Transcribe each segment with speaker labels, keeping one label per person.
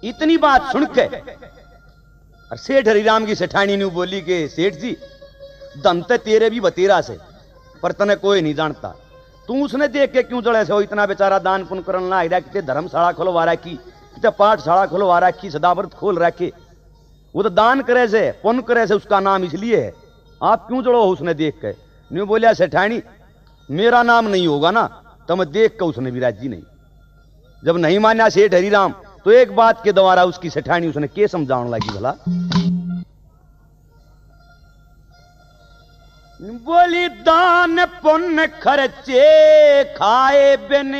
Speaker 1: इतनी बात सुन के और सेठ हरिराम की सेठानी ने बोली कि सेठ जी दम ते तेरे भी बतेरा से पर तने कोई नहीं जानता, तू उसने देख के क्यों जड़े से हो? इतना बेचारा दान पुण्य करन ला आया, कितने धर्मशाला खुलवा रखी, कितने पाठशाला खुलवा रखी, सदाव्रत खोल रखे, वो तो दान करे से पुण्य करे से उसका नाम इसलिए है, आप क्यों जड़ो हो उसने देख के? न्यू बोलिया सेठानी मेरा नाम नहीं होगा ना तो मैं देख के उसने भी राजी नहीं। जब नहीं माना सेठ हरिराम तो एक बात के द्वारा उसकी सेठानी उसने के समझाने लगी भला, बोली दान पुण्य खर्चे खाए बिन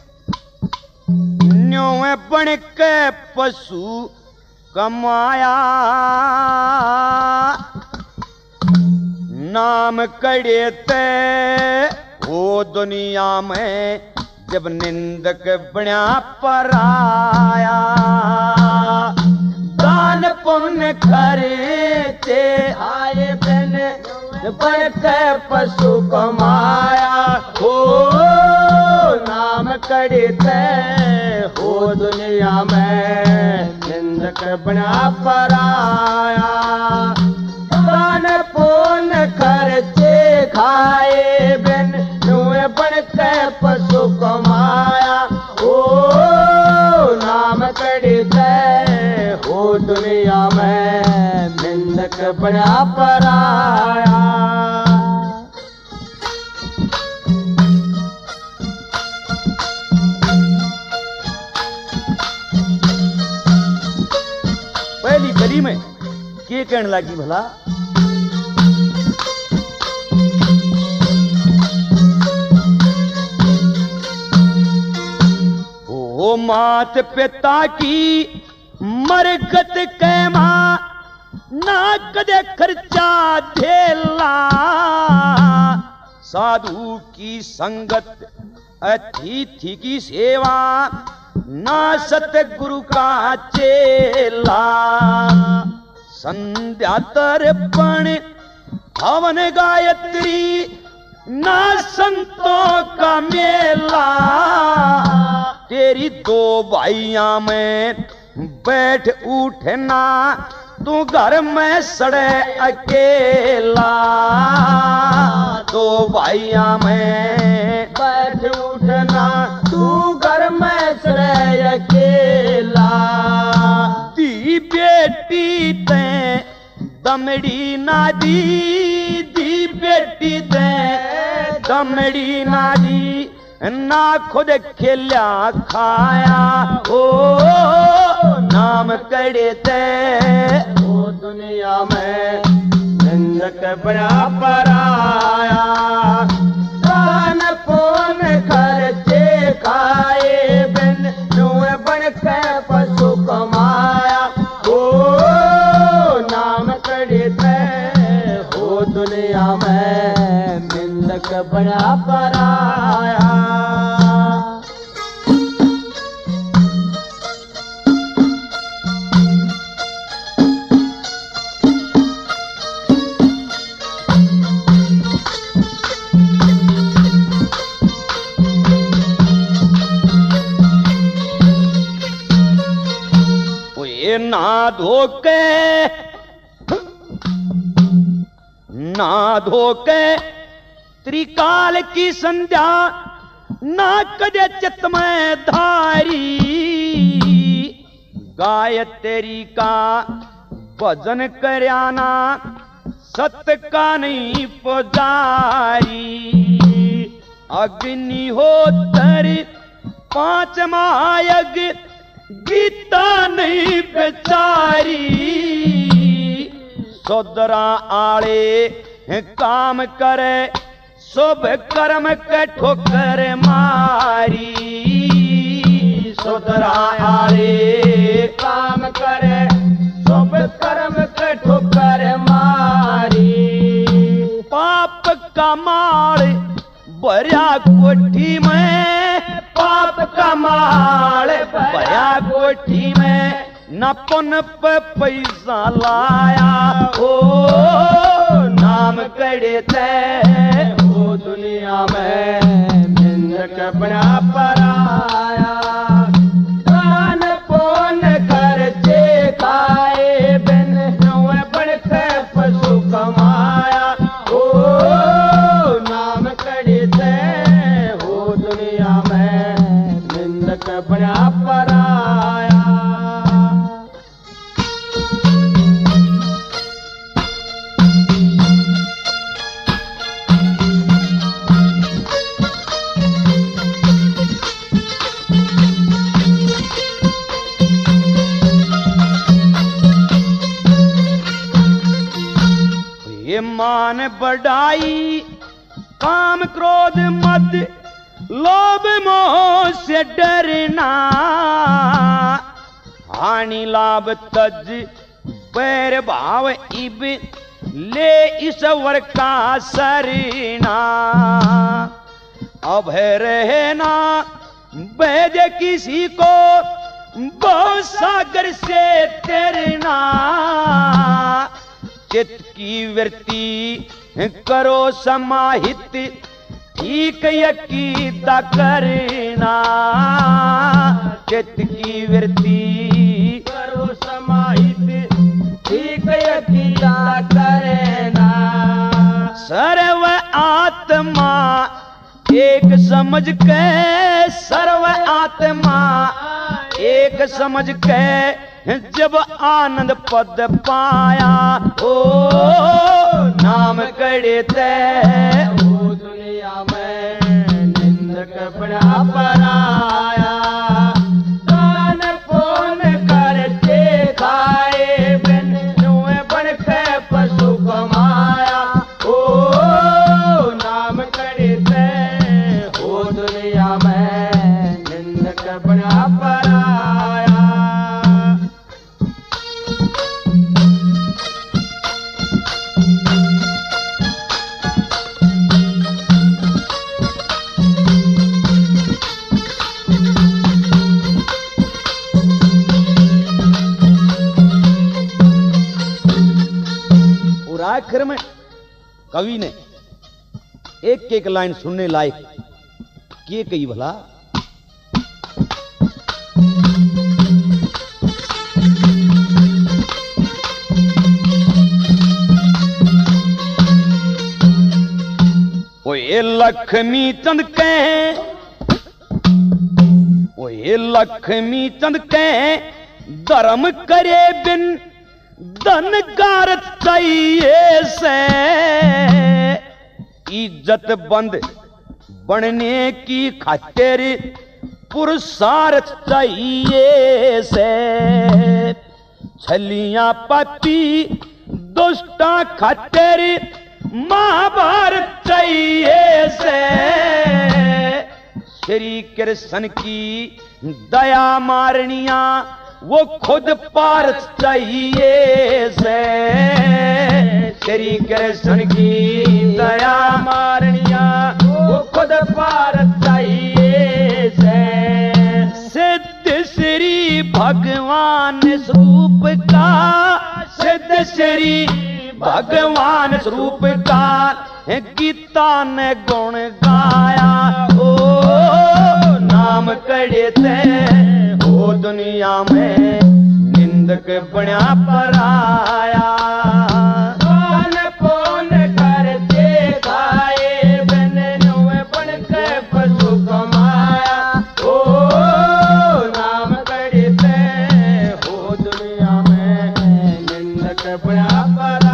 Speaker 1: न्यो बन के पशु कमाया, नाम कड़े ते हो दुनिया में जब निंदक बण्या पराया, दान पुण्य खर्चे आए बिन बन के पशु कमाया, हो नाम कड़ते हो दुनिया में निंदक बण्या पराया, दान पुण्य खर्चे खाए बिन बन के पशु कमाया, ओ नाम कड़ते हो दुनिया में निंदक बण्या पराया। पहली गली में के कहने लगी भला, ओ मात पिता की मरगत कैमा ना कदे खर्चा धेला, साधु की संगत अतिथि की सेवा ना सतगुरु का चेला, संध्या तर्पण हवन गायत्री ना संतों का मेला, तेरी दो भाइयां में बैठ उठना तू घर में सड़े अकेला, दो भाइयां में बैठ उठना तू घर में सड़े अकेला, दी बेटी ते दमड़ी ना दी, दी बेटी ते दमड़ी ना दी, ना खुद खेल्या खाया, ओ नाम कड़ते ओ दुनिया में निंदक बण्या पराया, दान पुण्य खर्चे खाए बिन नुए बन के पशु कमाया, ओ नाम कड़ते हो दुनिया में निंदक बण्या पराया। ना धोके ना धोके त्रिकाल की संध्या ना कदे चित में धारी, गायत्री का भजन करयाना सत्य का नहीं पुजारी, अग्निहोत्र 5 महायज्ञ गीता नहीं बेचारी, सोदरा आले काम करे शुभ कर्म के ठोकर मारी, सोदरा आले काम करे शुभ कर्म के ठोकर मारी, पाप का माल भरा कोठी में, पाप का माल भरा कोठी में, न पुन पे पैसा लाया, ओ नाम कड़ते ओ दुनिया में निंदक बण्या पराया, दान पुण्य कर ये मान बढ़ाई काम क्रोध मद लोभ मोह से डरना हानि लाभ तज बैर भाव इब ले ईश्वर का सरना अभय रहना वैद्य किसी को बहु सागर से तैरना चित्त की वृत्ति करो समाहित ठीक यकीदा करना चित्त की वृत्ति करो समाहित ठीक यकीदा करना सर्व आत्मा एक समझ के सर्व आत्मा एक समझ के जब आनंद पद पाया ओ नाम कड़ते ओ दुनिया में निंदक बड़ा पराया दान पुन करते खाए बिन नुए बन के पशु कमाया ओ नाम कड़ते ओ दुनिया में निंदक बड़ा पराया। और आखिर में कवि ने एक एक लाइन सुनने लायक किए कही भला वो ये लक्ष्मी चंद के वो ये लक्ष्मी चंद के धर्म करे बिन धन गारत चाहिए से इज्जत बंद बनने की खातिर पुरुषार्थ चाहिए से छलियां पापी दुष्टा खातिर महाभारत चाहिए से श्री कृष्ण की दया मारनिया वो खुद पारस चाहिए से श्री कृष्ण की दया मारनिया वो खुद पारस चाहिए से सिद्ध श्री भगवान स्वरूप का सिद्ध श्री भगवान स्वरूप का गीता ने गुण गाया ओ नाम कड़ते ओ दुनिया में निंदक बना पराया कौन कौन करते खाए बन नुए बन के पशु कमाया ओ नाम कड़ते ओ दुनिया में निंदक बना पराया।